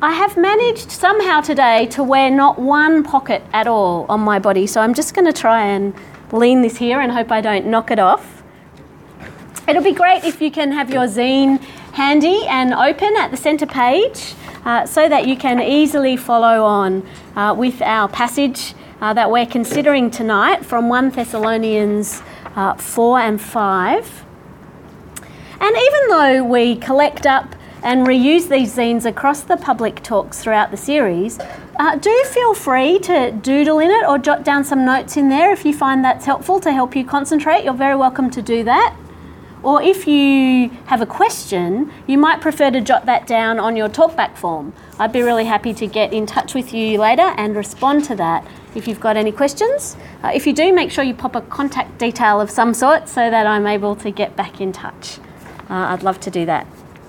I have managed somehow today to wear not one pocket at all on my body, so I'm just going to try and lean this here and hope I don't knock it off. It'll be great if you can have your zine handy and open at the centre page so that you can easily follow on with our passage that we're considering tonight from 1 Thessalonians 4 and 5. And even though we collect up and reuse these zines across the public talks throughout the series, do feel free to doodle in it or jot down some notes in there if you find that's helpful to help you concentrate. You're very welcome to do that. Or if you have a question, you might prefer to jot that down on your talkback form. I'd be really happy to get in touch with you later and respond to that if you've got any questions. If you do, make sure you pop a contact detail of some sort so that I'm able to get back in touch. I'd love to do that.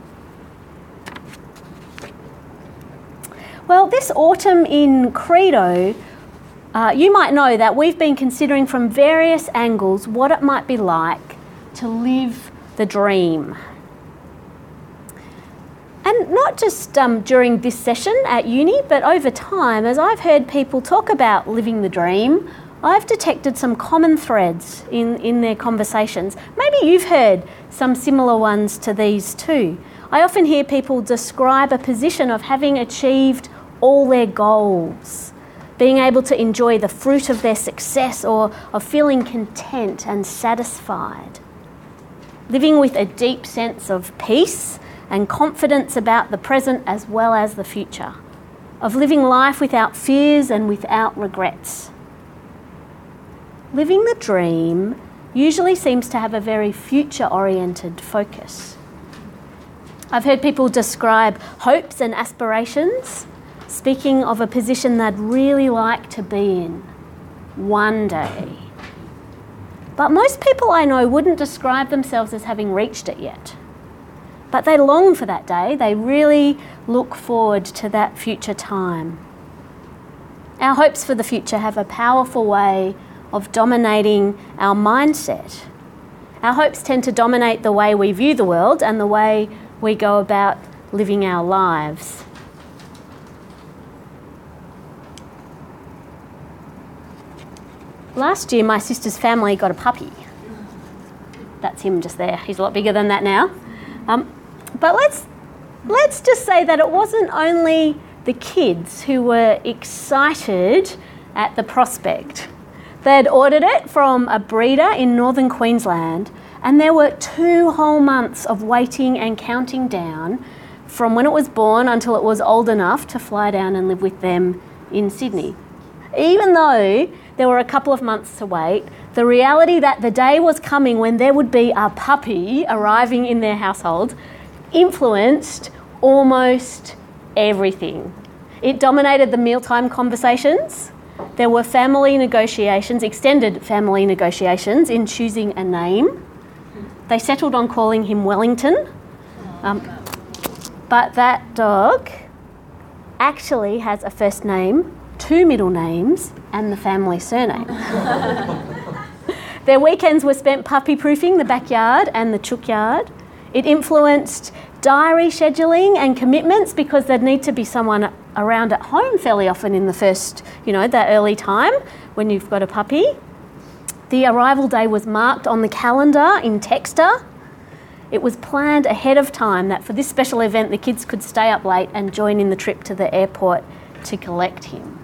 Well, this autumn in Credo, you might know that we've been considering from various angles what it might be like to live the dream. And not just during this session at uni, but over time, as I've heard people talk about living the dream, I've detected some common threads in their conversations. Maybe you've heard some similar ones to these too. I often hear people describe a position of having achieved all their goals, being able to enjoy the fruit of their success, or of feeling content and satisfied. Living with a deep sense of peace and confidence about the present as well as the future. Of living life without fears and without regrets. Living the dream usually seems to have a very future-oriented focus. I've heard people describe hopes and aspirations, speaking of a position they'd really like to be in one day. But most people I know wouldn't describe themselves as having reached it yet. But they long for that day. They really look forward to that future time. Our hopes for the future have a powerful way of dominating our mindset. Our hopes tend to dominate the way we view the world and the way we go about living our lives. Last year, my sister's family got a puppy. That's him just there. He's a lot bigger than that now. But let's just say that it wasn't only the kids who were excited at the prospect. They'd ordered it from a breeder in northern Queensland, and there were 2 whole months of waiting and counting down from when it was born until it was old enough to fly down and live with them in Sydney. Even though there were a couple of months to wait, the reality that the day was coming when there would be a puppy arriving in their household influenced almost everything. It dominated the mealtime conversations. There were family negotiations, extended family negotiations in choosing a name. They settled on calling him Wellington. But that dog actually has a first name, 2 middle names, and the family surname. Their weekends were spent puppy-proofing the backyard and the chook yard. It influenced diary scheduling and commitments because there'd need to be someone around at home fairly often in the first, that early time when you've got a puppy. The arrival day was marked on the calendar in Texter. It was planned ahead of time that for this special event the kids could stay up late and join in the trip to the airport to collect him.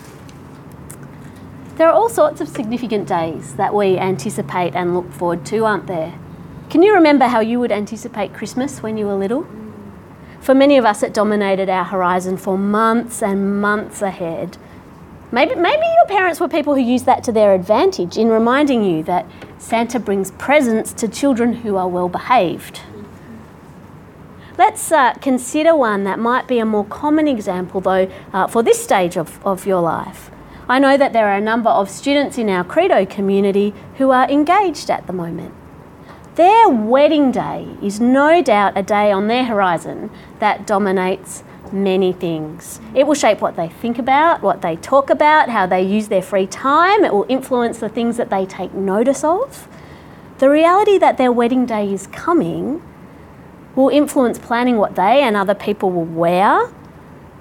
There are all sorts of significant days that we anticipate and look forward to, aren't there? Can you remember how you would anticipate Christmas when you were little? For many of us, it dominated our horizon for months and months ahead. Maybe your parents were people who used that to their advantage in reminding you that Santa brings presents to children who are well behaved. Let's consider one that might be a more common example, though, for this stage of your life. I know that there are a number of students in our Credo community who are engaged at the moment. Their wedding day is no doubt a day on their horizon that dominates many things. It will shape what they think about, what they talk about, how they use their free time. It will influence the things that they take notice of. The reality that their wedding day is coming will influence planning what they and other people will wear,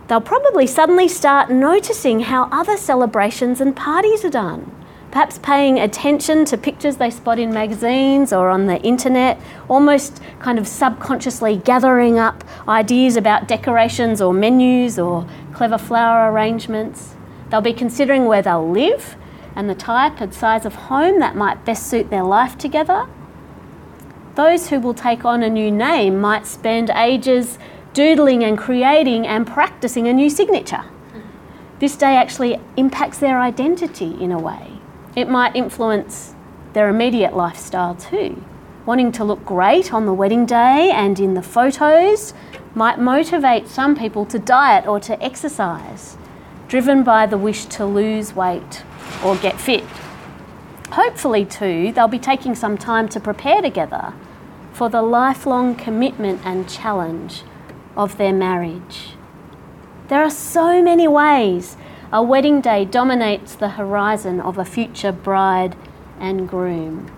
They'll probably suddenly start noticing how other celebrations and parties are done. Perhaps paying attention to pictures they spot in magazines or on the internet, almost kind of subconsciously gathering up ideas about decorations or menus or clever flower arrangements. They'll be considering where they'll live and the type and size of home that might best suit their life together. Those who will take on a new name might spend ages doodling and creating and practicing a new signature. This day actually impacts their identity in a way. It might influence their immediate lifestyle too. Wanting to look great on the wedding day and in the photos might motivate some people to diet or to exercise, driven by the wish to lose weight or get fit. Hopefully too, they'll be taking some time to prepare together for the lifelong commitment and challenge of their marriage. There are so many ways a wedding day dominates the horizon of a future bride and groom.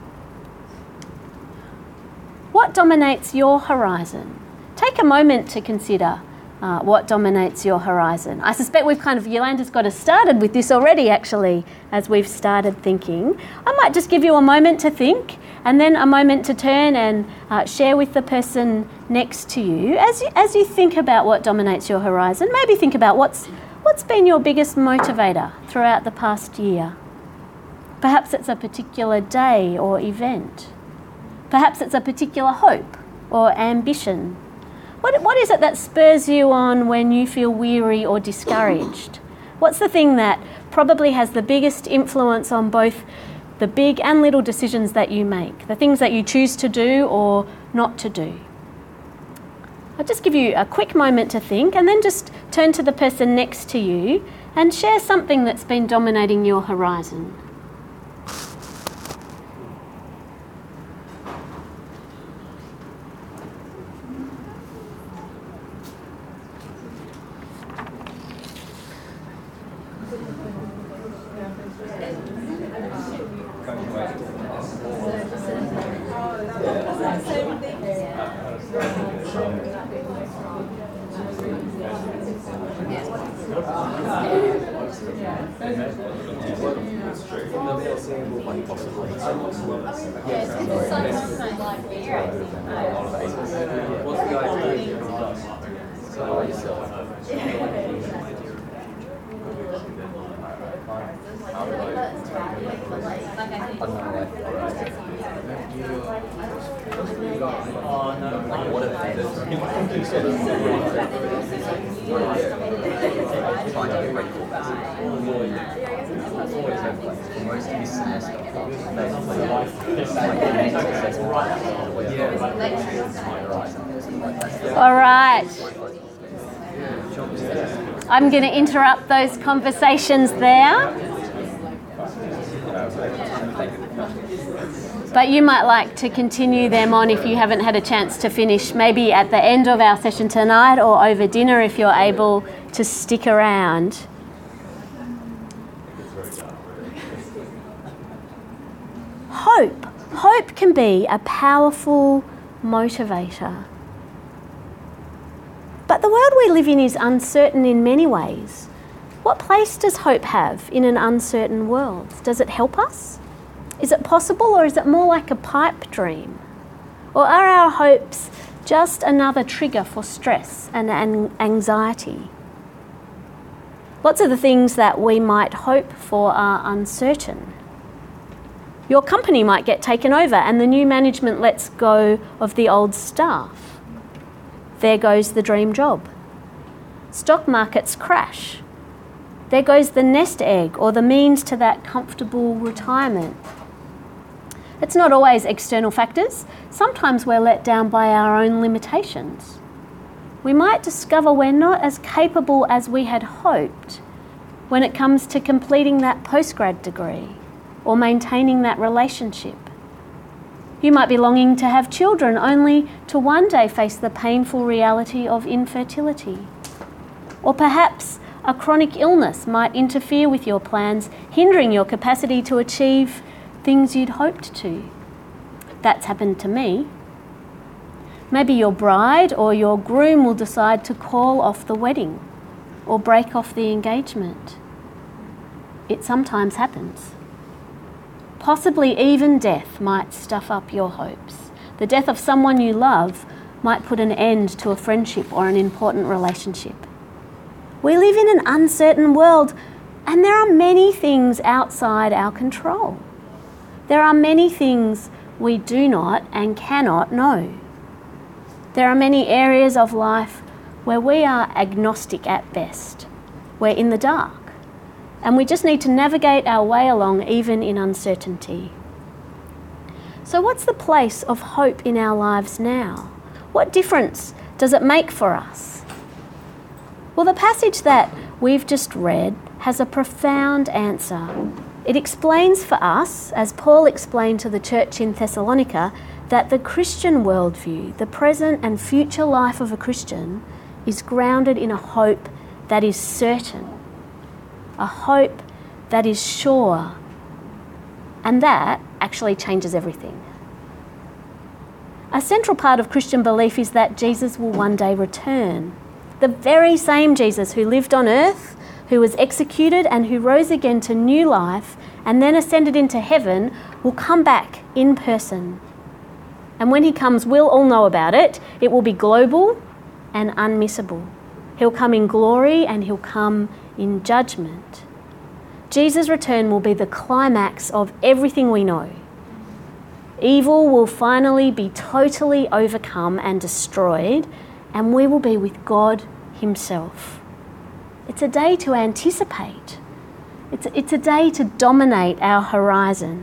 What dominates your horizon? Take a moment to consider what dominates your horizon. I suspect Yolanda's got us started with this already actually, as we've started thinking. I might just give you a moment to think and then a moment to turn and share with the person next to you. As you think about what dominates your horizon, maybe think about what's been your biggest motivator throughout the past year. Perhaps it's a particular day or event. Perhaps it's a particular hope or ambition. What is it that spurs you on when you feel weary or discouraged? What's the thing that probably has the biggest influence on both the big and little decisions that you make, the things that you choose to do or not to do? I'll just give you a quick moment to think and then just turn to the person next to you and share something that's been dominating your horizon. All right. I'm going to interrupt those conversations there. But you might like to continue them on if you haven't had a chance to finish, maybe at the end of our session tonight or over dinner if you're able to stick around. Hope. Hope can be a powerful motivator. But the world we live in is uncertain in many ways. What place does hope have in an uncertain world? Does it help us? Is it possible, or is it more like a pipe dream? Or are our hopes just another trigger for stress and anxiety? Lots of the things that we might hope for are uncertain. Your company might get taken over and the new management lets go of the old staff. There goes the dream job. Stock markets crash. There goes the nest egg or the means to that comfortable retirement. It's not always external factors. Sometimes we're let down by our own limitations. We might discover we're not as capable as we had hoped when it comes to completing that postgrad degree or maintaining that relationship. You might be longing to have children only to one day face the painful reality of infertility. Or perhaps a chronic illness might interfere with your plans, hindering your capacity to achieve things you'd hoped to. That's happened to me. Maybe your bride or your groom will decide to call off the wedding, or break off the engagement. It sometimes happens. Possibly even death might stuff up your hopes. The death of someone you love might put an end to a friendship or an important relationship. We live in an uncertain world, and there are many things outside our control. There are many things we do not and cannot know. There are many areas of life where we are agnostic at best. We're in the dark, and we just need to navigate our way along even in uncertainty. So what's the place of hope in our lives now? What difference does it make for us? Well, the passage that we've just read has a profound answer. It explains for us, as Paul explained to the church in Thessalonica, that the Christian worldview, the present and future life of a Christian, is grounded in a hope that is certain, a hope that is sure, and that actually changes everything. A central part of Christian belief is that Jesus will one day return. The very same Jesus who lived on earth, who was executed and who rose again to new life and then ascended into heaven, will come back in person. And when he comes, we'll all know about it. It will be global and unmissable. He'll come in glory and he'll come in judgment. Jesus' return will be the climax of everything we know. Evil will finally be totally overcome and destroyed, and we will be with God himself. It's a day to anticipate. It's a day to dominate our horizon.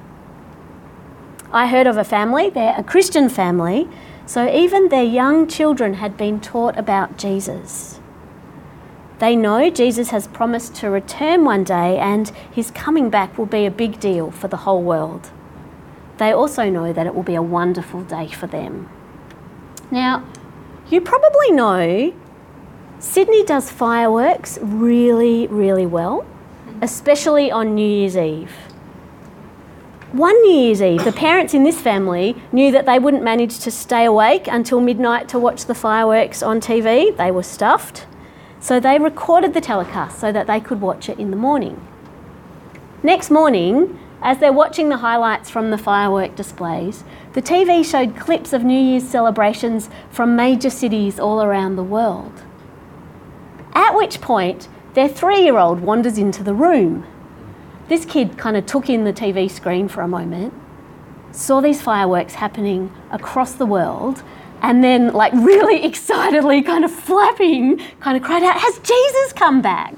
I heard of a family, they're a Christian family, so even their young children had been taught about Jesus. They know Jesus has promised to return one day and his coming back will be a big deal for the whole world. They also know that it will be a wonderful day for them. Now, you probably know Sydney does fireworks really, really well, especially on New Year's Eve. One New Year's Eve, the parents in this family knew that they wouldn't manage to stay awake until midnight to watch the fireworks on TV. They were stuffed. So they recorded the telecast so that they could watch it in the morning. Next morning, as they're watching the highlights from the firework displays, the TV showed clips of New Year's celebrations from major cities all around the world. At which point, their 3-year-old wanders into the room. This kid kind of took in the TV screen for a moment, saw these fireworks happening across the world, and then, like, really excitedly kind of flapping, kind of cried out, "Has Jesus come back?"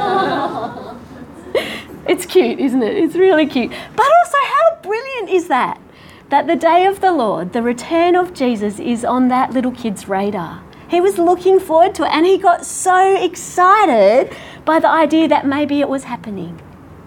It's cute, isn't it? It's really cute. But also, how brilliant is that? That the day of the Lord, the return of Jesus, is on that little kid's radar. He was looking forward to it, and he got so excited by the idea that maybe it was happening.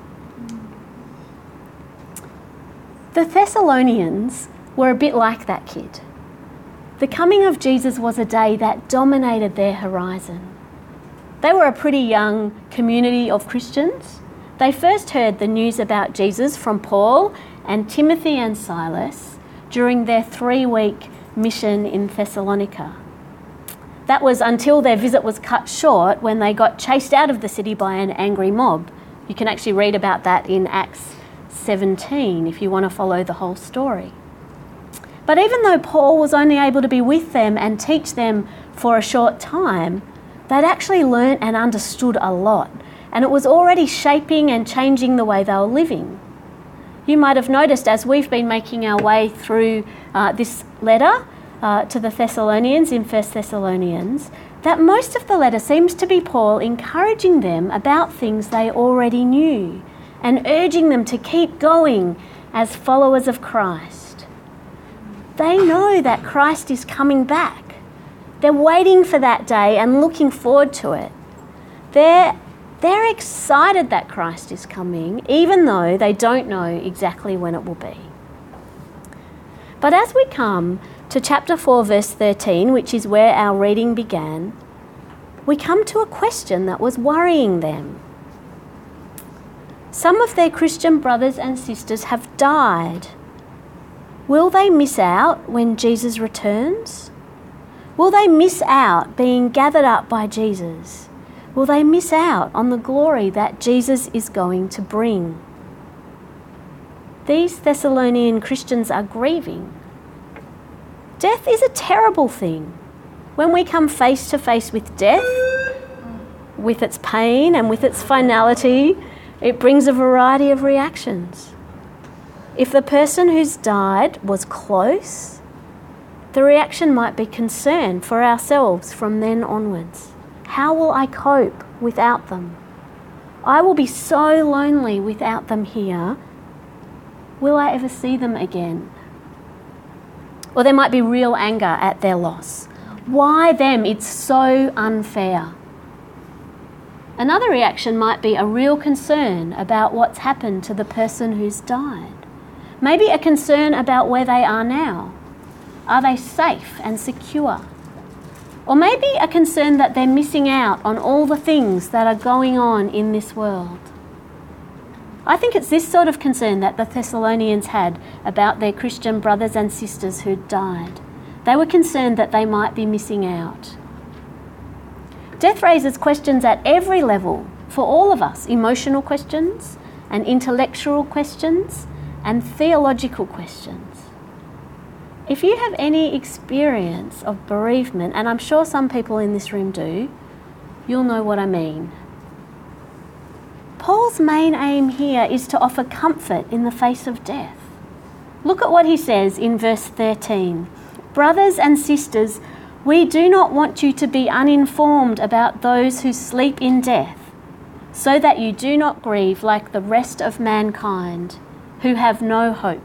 The Thessalonians were a bit like that kid. The coming of Jesus was a day that dominated their horizon. They were a pretty young community of Christians. They first heard the news about Jesus from Paul and Timothy and Silas during their 3-week mission in Thessalonica. That was until their visit was cut short when they got chased out of the city by an angry mob. You can actually read about that in Acts 17 if you want to follow the whole story. But even though Paul was only able to be with them and teach them for a short time, they'd actually learnt and understood a lot, and it was already shaping and changing the way they were living. You might have noticed as we've been making our way through this letter to the Thessalonians in 1 Thessalonians, that most of the letter seems to be Paul encouraging them about things they already knew and urging them to keep going as followers of Christ. They know that Christ is coming back. They're waiting for that day and looking forward to it. They're excited that Christ is coming, even though they don't know exactly when it will be. But as we come to chapter 4, verse 13, which is where our reading began, we come to a question that was worrying them. Some of their Christian brothers and sisters have died. Will they miss out when Jesus returns? Will they miss out being gathered up by Jesus? Will they miss out on the glory that Jesus is going to bring? These Thessalonian Christians are grieving. Death is a terrible thing. When we come face to face with death, with its pain and with its finality, it brings a variety of reactions. If the person who's died was close, the reaction might be concern for ourselves from then onwards. How will I cope without them? I will be so lonely without them here. Will I ever see them again? Or there might be real anger at their loss. Why them? It's so unfair. Another reaction might be a real concern about what's happened to the person who's died. Maybe a concern about where they are now. Are they safe and secure? Or maybe a concern that they're missing out on all the things that are going on in this world. I think it's this sort of concern that the Thessalonians had about their Christian brothers and sisters who'd died. They were concerned that they might be missing out. Death raises questions at every level for all of us, emotional questions and intellectual questions and theological questions. If you have any experience of bereavement, and I'm sure some people in this room do, you'll know what I mean. Paul's main aim here is to offer comfort in the face of death. Look at what he says in verse 13. Brothers and sisters, we do not want you to be uninformed about those who sleep in death, so that you do not grieve like the rest of mankind, who have no hope.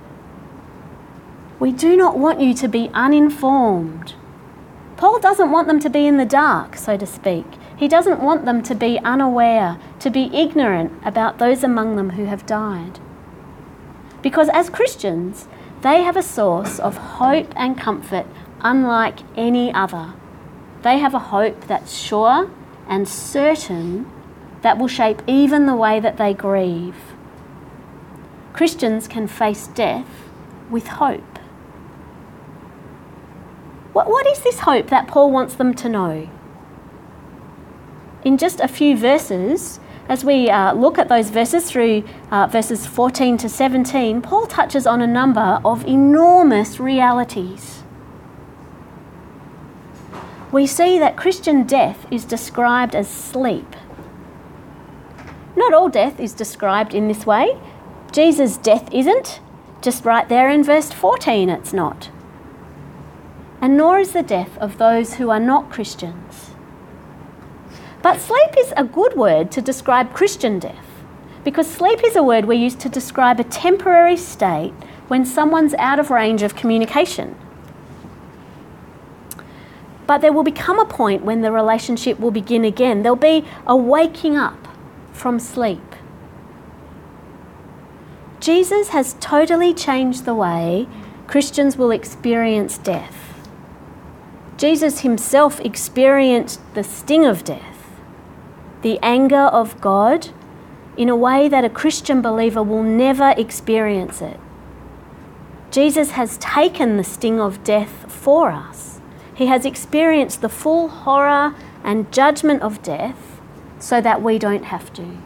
We do not want you to be uninformed. Paul doesn't want them to be in the dark, so to speak. He doesn't want them to be unaware, to be ignorant about those among them who have died. Because as Christians, they have a source of hope and comfort unlike any other. They have a hope that's sure and certain that will shape even the way that they grieve. Christians can face death with hope. What is this hope that Paul wants them to know? In just a few verses, as we look at those verses through verses 14 to 17, Paul touches on a number of enormous realities. We see that Christian death is described as sleep. Not all death is described in this way. Jesus' death isn't. Just right there in verse 14 it's not. And nor is the death of those who are not Christians. But sleep is a good word to describe Christian death, because sleep is a word we use to describe a temporary state when someone's out of range of communication. But there will become a point when the relationship will begin again. There'll be a waking up from sleep. Jesus has totally changed the way Christians will experience death. Jesus himself experienced the sting of death, the anger of God, in a way that a Christian believer will never experience it. Jesus has taken the sting of death for us. He has experienced the full horror and judgment of death so that we don't have to.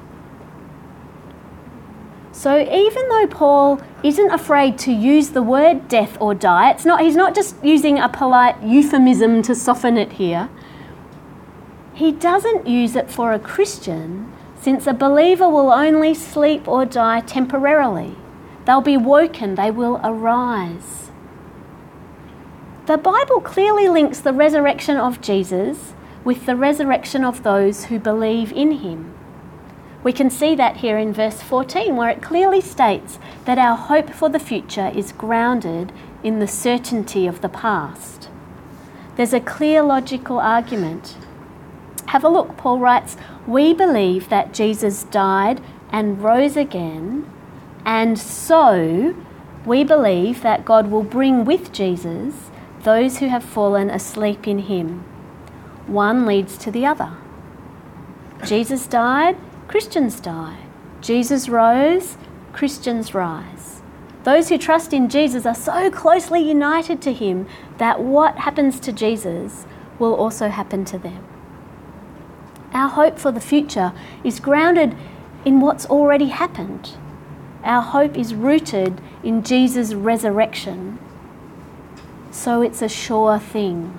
So even though Paul isn't afraid to use the word death or die, he's not just using a polite euphemism to soften it here. He doesn't use it for a Christian, since a believer will only sleep or die temporarily. They'll be woken, they will arise. The Bible clearly links the resurrection of Jesus with the resurrection of those who believe in him. We can see that here in verse 14, where it clearly states that our hope for the future is grounded in the certainty of the past. There's a clear logical argument. Have a look. Paul writes, "We believe that Jesus died and rose again, and so we believe that God will bring with Jesus those who have fallen asleep in him." One leads to the other. Jesus died, Christians die. Jesus rose, Christians rise. Those who trust in Jesus are so closely united to him that what happens to Jesus will also happen to them. Our hope for the future is grounded in what's already happened. Our hope is rooted in Jesus' resurrection, so it's a sure thing.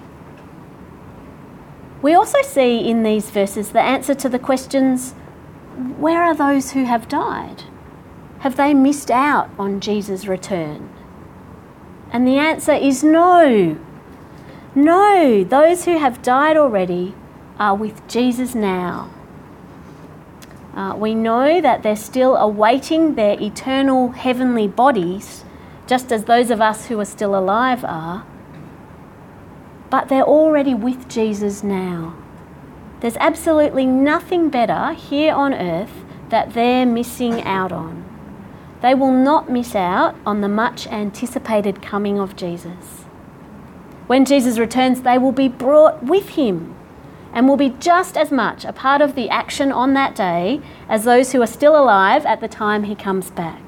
We also see in these verses the answer to the questions, where are those who have died? Have they missed out on Jesus' return? And the answer is no. No, those who have died already are with Jesus now. We know that they're still awaiting their eternal heavenly bodies, just as those of us who are still alive are. But they're already with Jesus now. There's absolutely nothing better here on earth that they're missing out on. They will not miss out on the much anticipated coming of Jesus. When Jesus returns, they will be brought with him and will be just as much a part of the action on that day as those who are still alive at the time he comes back.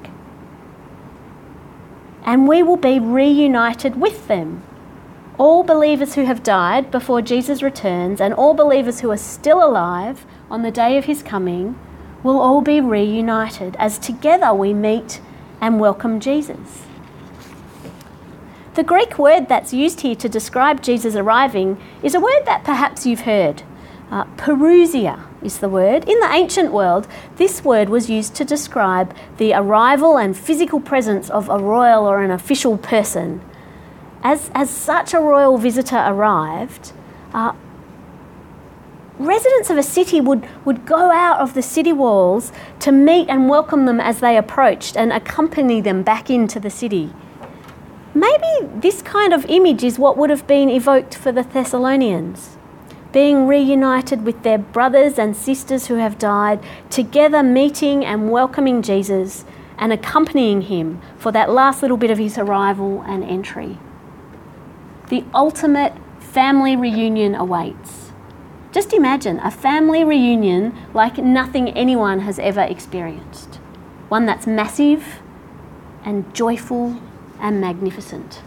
And we will be reunited with them. All believers who have died before Jesus returns and all believers who are still alive on the day of his coming will all be reunited as together we meet and welcome Jesus. The Greek word that's used here to describe Jesus arriving is a word that perhaps you've heard. Parousia is the word. In the ancient world, this word was used to describe the arrival and physical presence of a royal or an official person. As such a royal visitor arrived, residents of a city would go out of the city walls to meet and welcome them as they approached and accompany them back into the city. Maybe this kind of image is what would have been evoked for the Thessalonians, being reunited with their brothers and sisters who have died, together meeting and welcoming Jesus and accompanying him for that last little bit of his arrival and entry. The ultimate family reunion awaits. Just imagine a family reunion like nothing anyone has ever experienced. One that's massive and joyful and magnificent.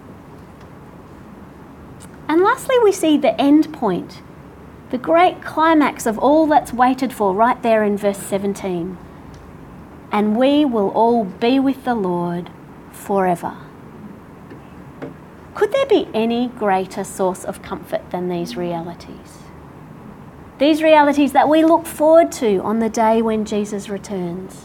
And lastly, we see the end point, the great climax of all that's waited for right there in verse 17. And we will all be with the Lord forever. Could there be any greater source of comfort than these realities? These realities that we look forward to on the day when Jesus returns.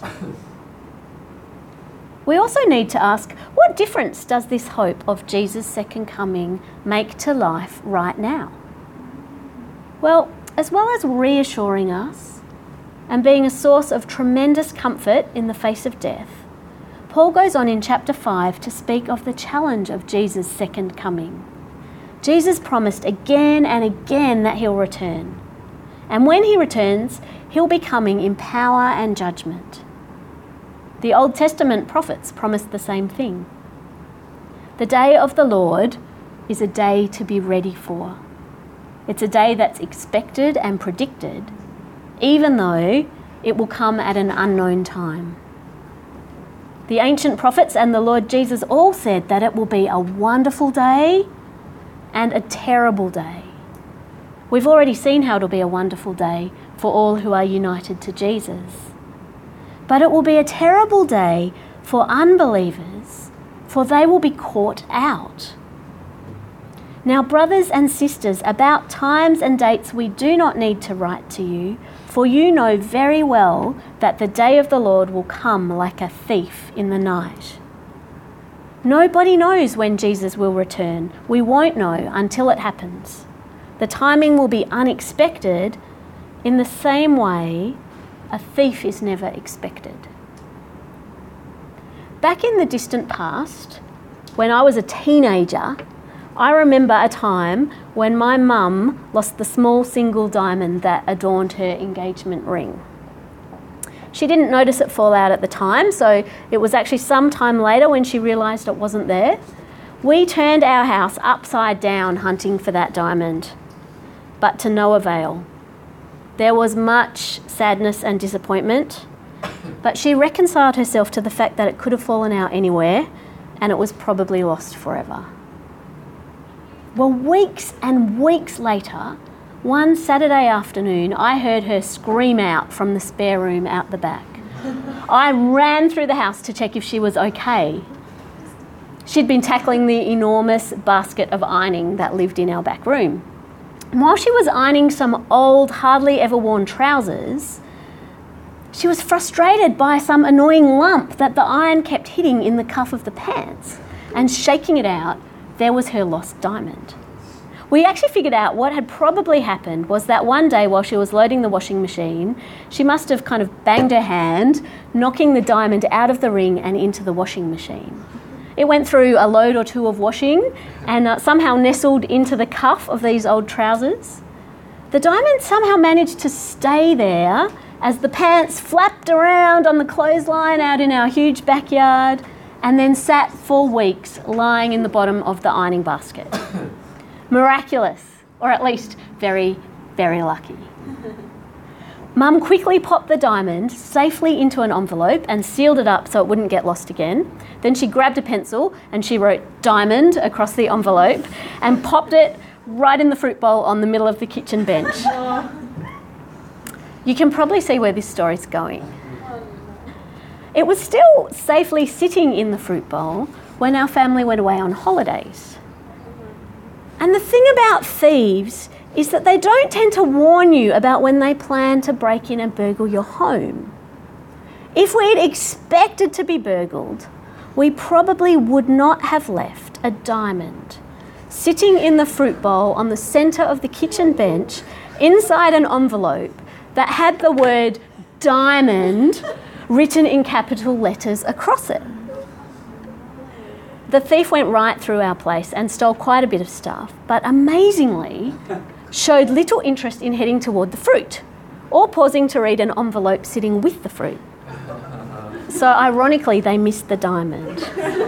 We also need to ask, what difference does this hope of Jesus' second coming make to life right now? Well as reassuring us and being a source of tremendous comfort in the face of death, Paul goes on in chapter 5 to speak of the challenge of Jesus' second coming. Jesus promised again and again that he'll return. And when he returns, he'll be coming in power and judgment. The Old Testament prophets promised the same thing. The day of the Lord is a day to be ready for. It's a day that's expected and predicted, even though it will come at an unknown time. The ancient prophets and the Lord Jesus all said that it will be a wonderful day and a terrible day. We've already seen how it'll be a wonderful day for all who are united to Jesus. But it will be a terrible day for unbelievers, for they will be caught out. Now, brothers and sisters, about times and dates we do not need to write to you, for you know very well that the day of the Lord will come like a thief in the night. Nobody knows when Jesus will return. We won't know until it happens. The timing will be unexpected in the same way a thief is never expected. Back in the distant past, when I was a teenager, I remember a time when my mum lost the small single diamond that adorned her engagement ring. She didn't notice it fall out at the time, so it was actually some time later when she realised it wasn't there. We turned our house upside down hunting for that diamond, but to no avail. There was much sadness and disappointment, but she reconciled herself to the fact that it could have fallen out anywhere and it was probably lost forever. Well, weeks and weeks later, One Saturday afternoon, I heard her scream out from the spare room out the back. I ran through the house to check if she was okay. She'd been tackling the enormous basket of ironing that lived in our back room. And while she was ironing some old, hardly ever worn trousers, she was frustrated by some annoying lump that the iron kept hitting in the cuff of the pants, and shaking it out, there was her lost diamond. We actually figured out what had probably happened was that one day while she was loading the washing machine, she must have kind of banged her hand, knocking the diamond out of the ring and into the washing machine. It went through a load or two of washing and somehow nestled into the cuff of these old trousers. The diamond somehow managed to stay there as the pants flapped around on the clothesline out in our huge backyard and then sat for weeks lying in the bottom of the ironing basket. Miraculous, or at least very, very lucky. Mum quickly popped the diamond safely into an envelope and sealed it up so it wouldn't get lost again. Then she grabbed a pencil and she wrote "diamond" across the envelope and popped it right in the fruit bowl on the middle of the kitchen bench. You can probably see where this story's going. It was still safely sitting in the fruit bowl when our family went away on holidays. And the thing about thieves is that they don't tend to warn you about when they plan to break in and burgle your home. If we'd expected to be burgled, we probably would not have left a diamond sitting in the fruit bowl on the centre of the kitchen bench inside an envelope that had the word "diamond" written in capital letters across it. The thief went right through our place and stole quite a bit of stuff, but amazingly showed little interest in heading toward the fruit or pausing to read an envelope sitting with the fruit. So ironically, they missed the diamond.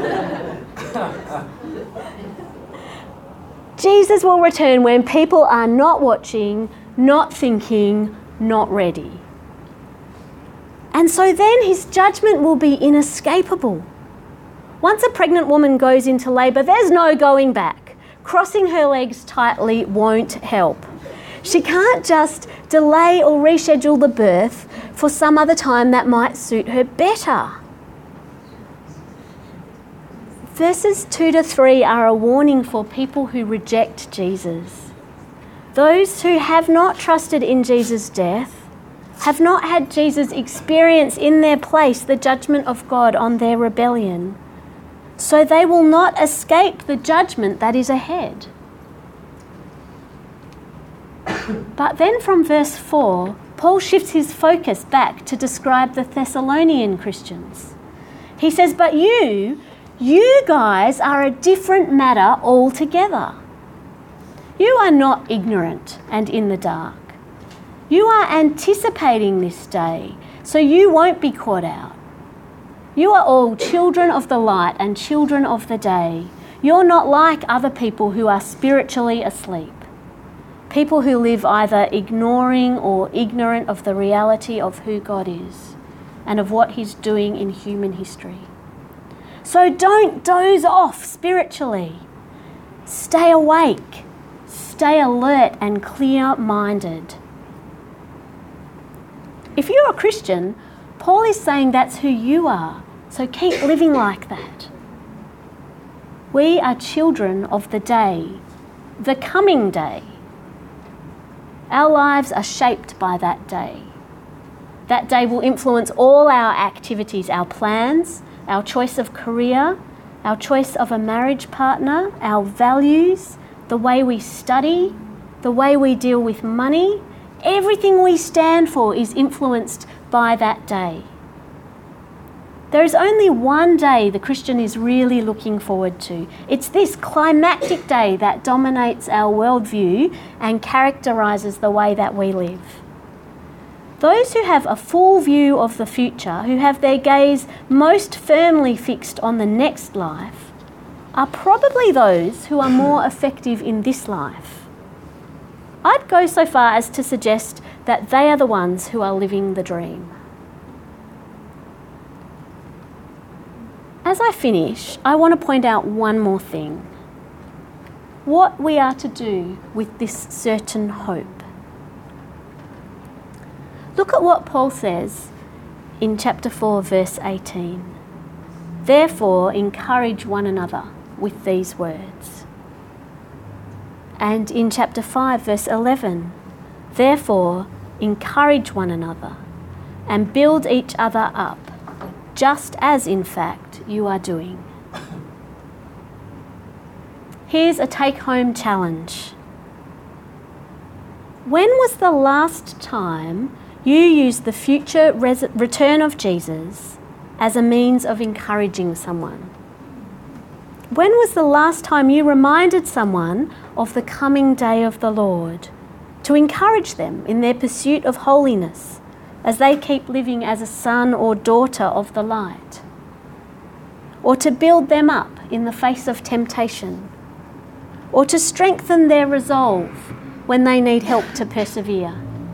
Jesus will return when people are not watching, not thinking, not ready. And so then his judgment will be inescapable. Once a pregnant woman goes into labour, there's no going back. Crossing her legs tightly won't help. She can't just delay or reschedule the birth for some other time that might suit her better. Verses 2 to 3 are a warning for people who reject Jesus. Those who have not trusted in Jesus' death have not had Jesus experience in their place the judgment of God on their rebellion. So they will not escape the judgment that is ahead. But then from verse 4, Paul shifts his focus back to describe the Thessalonian Christians. He says, but you guys are a different matter altogether. You are not ignorant and in the dark. You are anticipating this day, so you won't be caught out. You are all children of the light and children of the day. You're not like other people who are spiritually asleep. People who live either ignoring or ignorant of the reality of who God is and of what he's doing in human history. So don't doze off spiritually. Stay awake, stay alert and clear-minded. If you're a Christian, Paul is saying that's who you are, so keep living like that. We are children of the day, the coming day. Our lives are shaped by that day. That day will influence all our activities, our plans, our choice of career, our choice of a marriage partner, our values, the way we study, the way we deal with money. Everything we stand for is influenced by that day. There is only one day the Christian is really looking forward to. It's this climactic day that dominates our worldview and characterises the way that we live. Those who have a full view of the future, who have their gaze most firmly fixed on the next life, are probably those who are more effective in this life. I'd go so far as to suggest that they are the ones who are living the dream. As I finish, I want to point out one more thing. What we are to do with this certain hope. Look at what Paul says in chapter 4, verse 18. Therefore, encourage one another with these words. And in chapter 5, verse 11, therefore, encourage one another and build each other up, just as in fact you are doing. Here's a take-home challenge. When was the last time you used the future return of Jesus as a means of encouraging someone? When was the last time you reminded someone of the coming day of the Lord to encourage them in their pursuit of holiness as they keep living as a son or daughter of the light? Or to build them up in the face of temptation? Or to strengthen their resolve when they need help to persevere?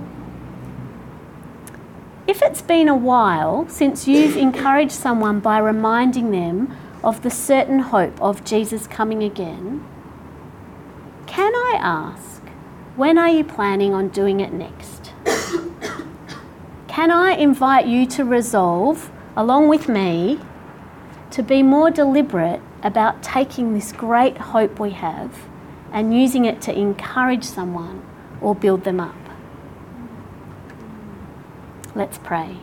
If it's been a while since you've encouraged someone by reminding them of the certain hope of Jesus coming again, can I ask, when are you planning on doing it next? Can I invite you to resolve, along with me, to be more deliberate about taking this great hope we have and using it to encourage someone or build them up? Let's pray.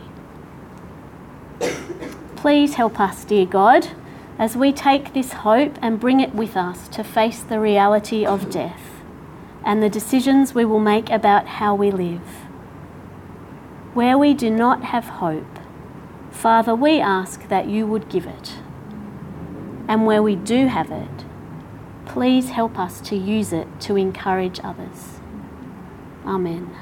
Please help us, dear God, as we take this hope and bring it with us to face the reality of death and the decisions we will make about how we live. Where we do not have hope, Father, we ask that you would give it. And where we do have it, please help us to use it to encourage others. Amen.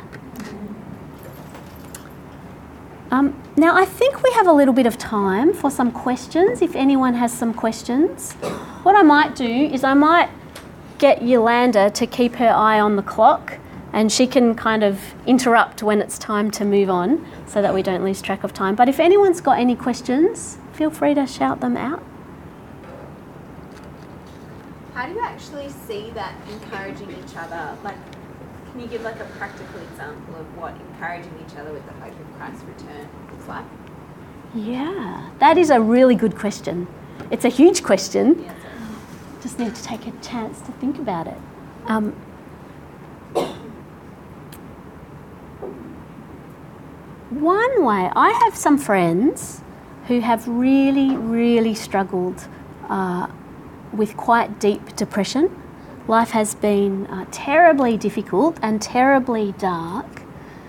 Now, I think we have a little bit of time for some questions, if anyone has some questions. What I might do is I might get Yolanda to keep her eye on the clock, and she can kind of interrupt when it's time to move on so that we don't lose track of time. But if anyone's got any questions, feel free to shout them out. How do you actually see that encouraging each other? Like, can you give like a practical example of what encouraging each other with the hope of Christ's return looks like? Yeah, that is a really good question. It's a huge question. Yeah, Just need to take a chance to think about it. One way, I have some friends who have really, really struggled with quite deep depression. Life has been terribly difficult and terribly dark.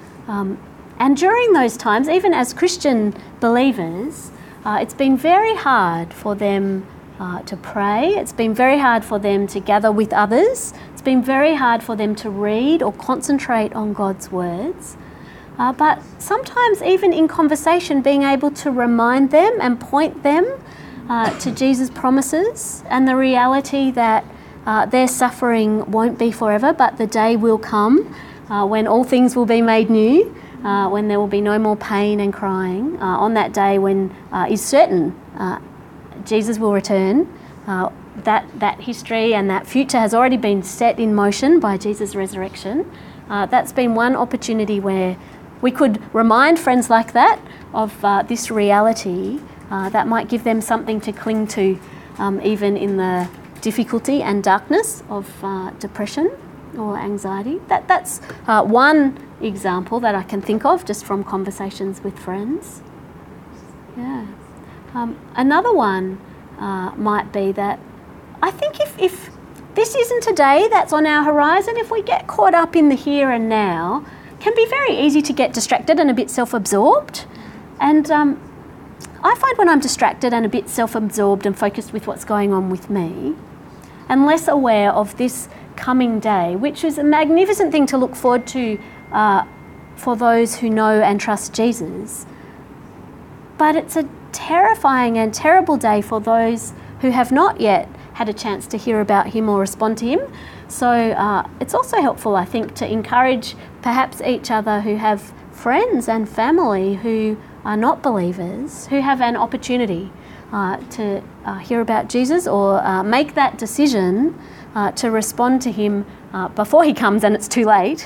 And during those times, even as Christian believers, it's been very hard for them to pray. It's been very hard for them to gather with others. It's been very hard for them to read or concentrate on God's words. But sometimes even in conversation, being able to remind them and point them to Jesus' promises and the reality that their suffering won't be forever, but the day will come when all things will be made new, when there will be no more pain and crying. On that day when is certain Jesus will return, that history and that future has already been set in motion by Jesus' resurrection. That's been one opportunity where we could remind friends like that of this reality that might give them something to cling to even in the difficulty and darkness of depression or anxiety. That's one example that I can think of just from conversations with friends. Yeah. Another one might be that I think if this isn't a day that's on our horizon, if we get caught up in the here and now, it can be very easy to get distracted and a bit self-absorbed. And I find when I'm distracted and a bit self-absorbed and focused with what's going on with me, and less aware of this coming day, which is a magnificent thing to look forward to for those who know and trust Jesus. But it's a terrifying and terrible day for those who have not yet had a chance to hear about him or respond to him. So it's also helpful, I think, to encourage perhaps each other who have friends and family who are not believers, who have an opportunity to hear about Jesus or make that decision to respond to him before he comes and it's too late,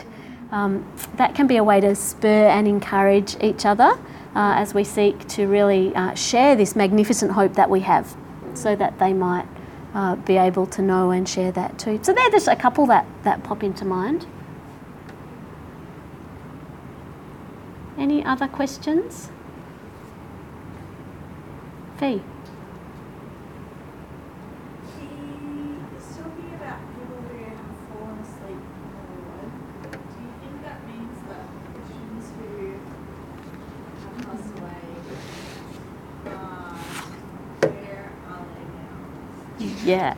that can be a way to spur and encourage each other as we seek to really share this magnificent hope that we have, so that they might be able to know and share that too. So they're just a couple that pop into mind. Any other questions? Fee? He is talking about people who have fallen asleep in the Lord. Do you think that means that Christians who have passed away, where are they now? Yeah.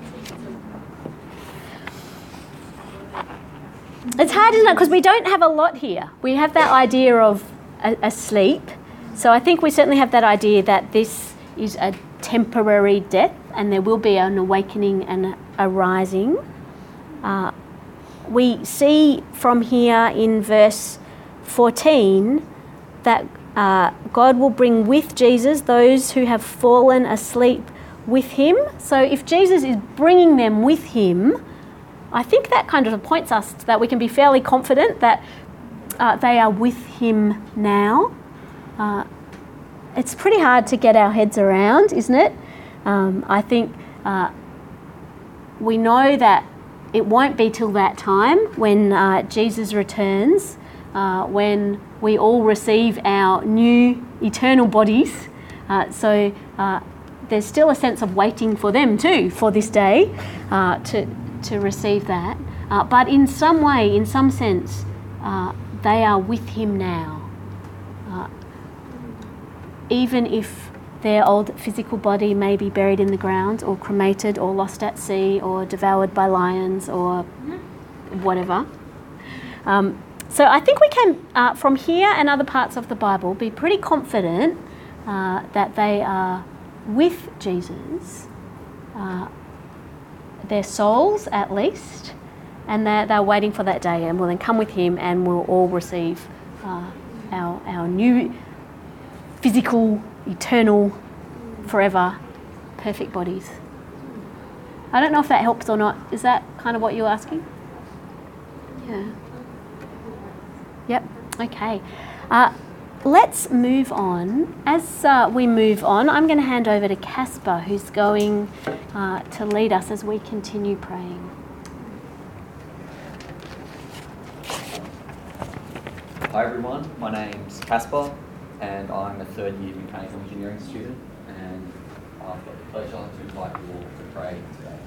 It's hard, isn't it? Because we don't have a lot here. We have that idea of asleep. So I think we certainly have that idea that this is a temporary death and there will be an awakening and a rising. We see from here in verse 14 that God will bring with Jesus those who have fallen asleep with him. So if Jesus is bringing them with him, I think that kind of points us to that we can be fairly confident that they are with him now. It's pretty hard to get our heads around, isn't it? I think we know that it won't be till that time when Jesus returns, when we all receive our new eternal bodies. So there's still a sense of waiting for them too, for this day to receive that. But in some way, in some sense, they are with him now. Even if their old physical body may be buried in the ground or cremated or lost at sea or devoured by lions or whatever. So I think we can, from here and other parts of the Bible, be pretty confident that they are with Jesus, their souls at least, and that they're waiting for that day and will then come with him and we'll all receive our new physical, eternal, forever, perfect bodies. I don't know if that helps or not. Is that kind of what you're asking? Yeah. Yep. Okay. Let's move on. As we move on, I'm going to hand over to Casper, who's going to lead us as we continue praying. Hi everyone, my name's Casper and I'm a third year mechanical engineering student, and I've got the pleasure to invite you all to pray today.